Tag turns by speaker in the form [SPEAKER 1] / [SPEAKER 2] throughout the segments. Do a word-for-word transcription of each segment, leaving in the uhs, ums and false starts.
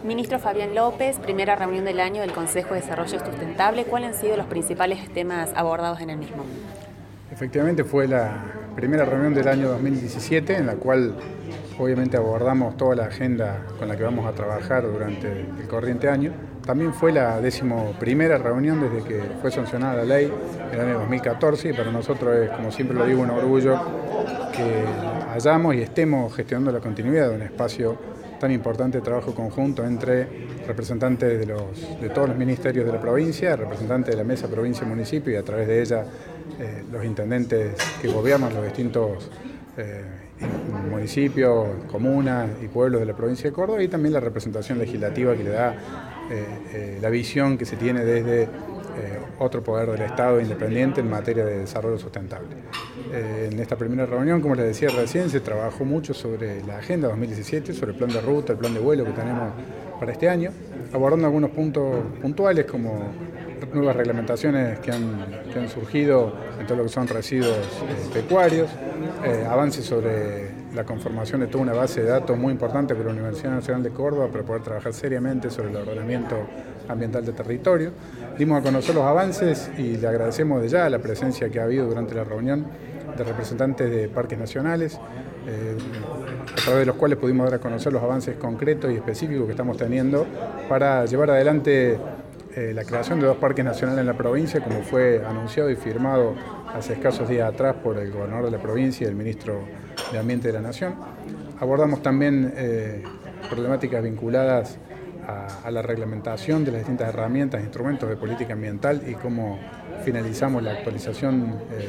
[SPEAKER 1] Ministro Fabián López, primera reunión del año del Consejo de Desarrollo Sustentable. ¿Cuáles han sido los principales temas abordados en el mismo?
[SPEAKER 2] Efectivamente fue la primera reunión del año dos mil diecisiete, en la cual obviamente abordamos toda la agenda con la que vamos a trabajar durante el corriente año. También fue la décimo primera reunión desde que fue sancionada la ley en el año dos mil catorce, y para nosotros es, como siempre lo digo, un orgullo que hayamos y estemos gestionando la continuidad de un espacio tan importante de trabajo conjunto entre representantes de, los, de todos los ministerios de la provincia, representantes de la mesa provincia y municipio, y a través de ella eh, los intendentes que gobiernan los distintos eh, municipios, comunas y pueblos de la provincia de Córdoba, y también la representación legislativa que le da eh, eh, la visión que se tiene desde Eh, otro poder del Estado independiente en materia de desarrollo sustentable. Eh, en esta primera reunión, como les decía recién, se trabajó mucho sobre la Agenda dos mil diecisiete, sobre el plan de ruta, el plan de vuelo que tenemos para este año, abordando algunos puntos puntuales como nuevas reglamentaciones que han, que han surgido en todo lo que son residuos eh, pecuarios, eh, avances sobre la conformación de toda una base de datos muy importante para la Universidad Nacional de Córdoba para poder trabajar seriamente sobre el ordenamiento ambiental de territorio. Dimos a conocer los avances y le agradecemos de ya la presencia que ha habido durante la reunión de representantes de parques nacionales, eh, a través de los cuales pudimos dar a conocer los avances concretos y específicos que estamos teniendo para llevar adelante eh, la creación de dos parques nacionales en la provincia, como fue anunciado y firmado hace escasos días atrás por el gobernador de la provincia y el ministro de Ambiente de la Nación. Abordamos también eh, problemáticas vinculadas a, a la reglamentación de las distintas herramientas e instrumentos de política ambiental y cómo finalizamos la actualización eh,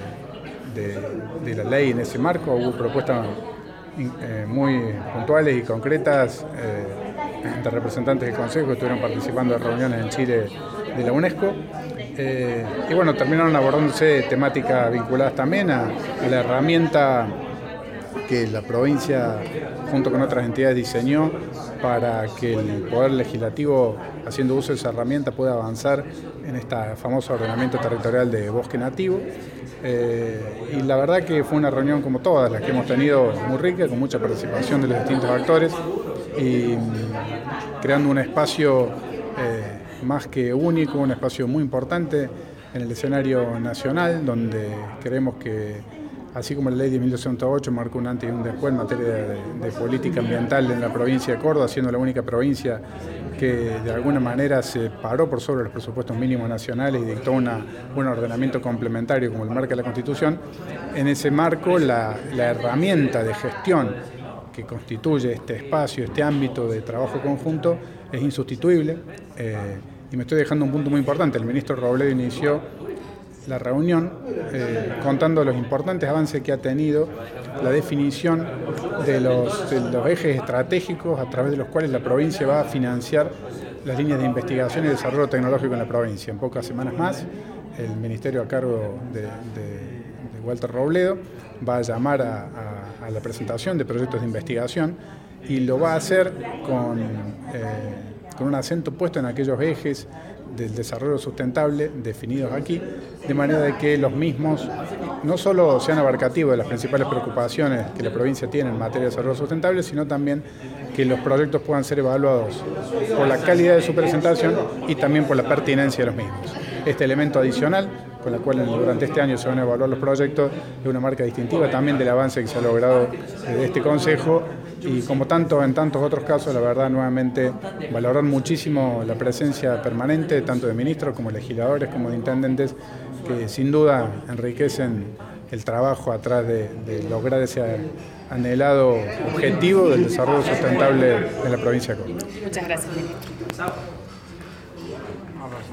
[SPEAKER 2] de, de la ley en ese marco. Hubo propuestas eh, muy puntuales y concretas eh, de representantes del Consejo que estuvieron participando en reuniones en Chile de la UNESCO. Eh, y bueno, terminaron abordándose temáticas vinculadas también a, a la herramienta que la provincia, junto con otras entidades, diseñó para que el Poder Legislativo, haciendo uso de esa herramienta, pueda avanzar en este famoso ordenamiento territorial de bosque nativo. Eh, y la verdad que fue una reunión como todas las que hemos tenido, muy rica, con mucha participación de los distintos actores y creando un espacio eh, más que único, un espacio muy importante en el escenario nacional, donde creemos que así como la ley diez mil doscientos ocho marcó un antes y un después en materia de, de política ambiental en la provincia de Córdoba, siendo la única provincia que de alguna manera se paró por sobre los presupuestos mínimos nacionales y dictó una, un ordenamiento complementario como lo marca la Constitución. En ese marco, la, la herramienta de gestión que constituye este espacio, este ámbito de trabajo conjunto, es insustituible. Eh, y me estoy dejando un punto muy importante. El ministro Robledo inició la reunión eh, contando los importantes avances que ha tenido la definición de los, de los ejes estratégicos a través de los cuales la provincia va a financiar las líneas de investigación y desarrollo tecnológico en la provincia. En pocas semanas más, el ministerio a cargo de, de, de Walter Robledo va a llamar a, a, a la presentación de proyectos de investigación y lo va a hacer con, eh, con un acento puesto en aquellos ejes del desarrollo sustentable definidos aquí, de manera de que los mismos no solo sean abarcativos de las principales preocupaciones que la provincia tiene en materia de desarrollo sustentable, sino también que los proyectos puedan ser evaluados por la calidad de su presentación y también por la pertinencia de los mismos. Este elemento adicional, con el cual durante este año se van a evaluar los proyectos, es una marca distintiva también del avance que se ha logrado desde este Consejo. Y como tanto en tantos otros casos, la verdad, nuevamente valorar muchísimo la presencia permanente tanto de ministros como de legisladores como de intendentes, que sin duda enriquecen el trabajo atrás de, de lograr ese anhelado objetivo del desarrollo sustentable en la provincia de Córdoba.
[SPEAKER 1] Muchas gracias, ministro.